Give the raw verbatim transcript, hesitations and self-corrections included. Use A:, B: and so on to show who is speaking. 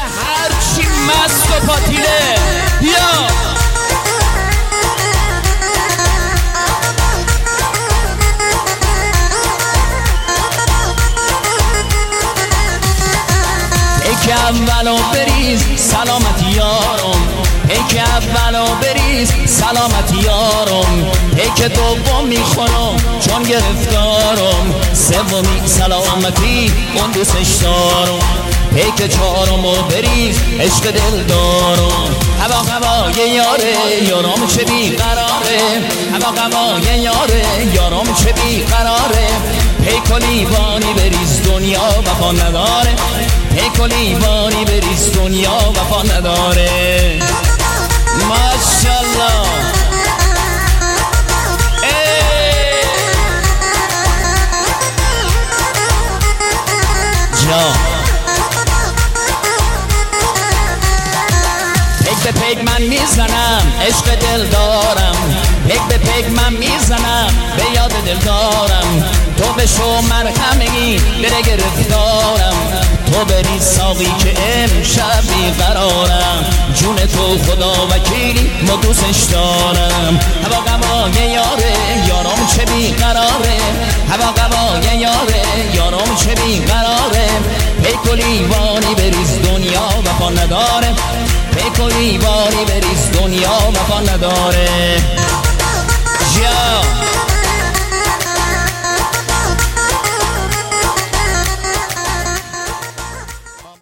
A: هرچی مست و پاتیله یا پیک اولو بریز سلامتی یارم، پیک اولو بریز سلامتی یارم، پیک دوم میخورم چون گرفتارم، سومی سلامتی اون دوستش دارم، پیک چهارمو بریز عشق دل دارم، هوا هوای یاره یارم چه بیقراره، هوا هوای یاره یارم چه بیقراره، پیک و لیوانی بریز دنیا وفا نداره، پیک و لیوانی بریز دنیا وفا نداره. ماشاءالله جا پیک به پیک من میزنم عشق دل دارم، پیک به پیک من میزنم به یاد دل دارم، تو به شو مرهمگی بره گرفتارم، تو بری ساقی که امشب بیقرارم، جون تو خدا وکیلی ما دوستش دارم، هوا قوای یاره یارم چه بیقراره، هوا قوای یاره یارم چه بیقراره، پیک و لیوانی بریز دنیا وفا نداره، پیک و لیوانی بریز دنیا وفا نداره. جا